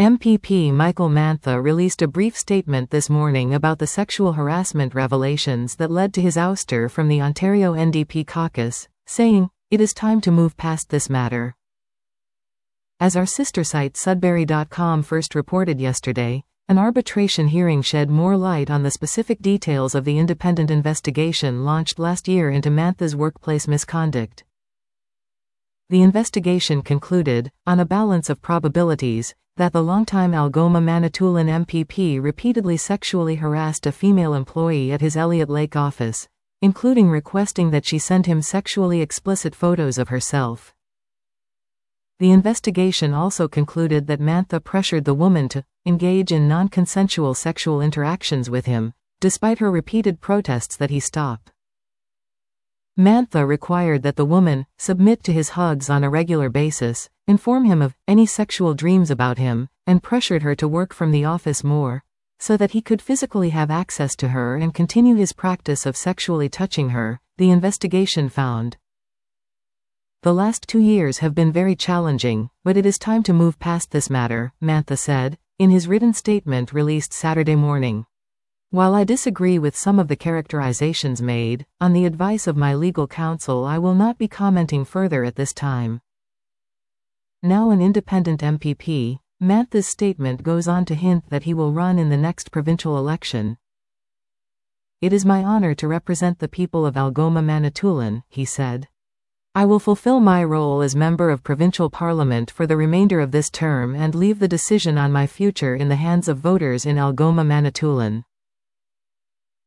MPP Michael Mantha released a brief statement this morning about the sexual harassment revelations that led to his ouster from the Ontario NDP caucus, saying, "It is time to move past this matter." As our sister site Sudbury.com first reported yesterday, an arbitration hearing shed more light on the specific details of the independent investigation launched last year into Mantha's workplace misconduct. The investigation concluded, on a balance of probabilities, that the longtime Algoma Manitoulin MPP repeatedly sexually harassed a female employee at his Elliott Lake office, including requesting that she send him sexually explicit photos of herself. The investigation also concluded that Mantha pressured the woman to engage in non-consensual sexual interactions with him, despite her repeated protests that he stop. Mantha required that the woman submit to his hugs on a regular basis, inform him of any sexual dreams about him, and pressured her to work from the office more, so that he could physically have access to her and continue his practice of sexually touching her, the investigation found. The last 2 years have been very challenging, but it is time to move past this matter, Mantha said, in his written statement released Saturday morning. While I disagree with some of the characterizations made, on the advice of my legal counsel I will not be commenting further at this time. Now an independent MPP, Mantha's statement goes on to hint that he will run in the next provincial election. "It is my honor to represent the people of Algoma Manitoulin," he said. "I will fulfill my role as member of provincial parliament for the remainder of this term and leave the decision on my future in the hands of voters in Algoma Manitoulin."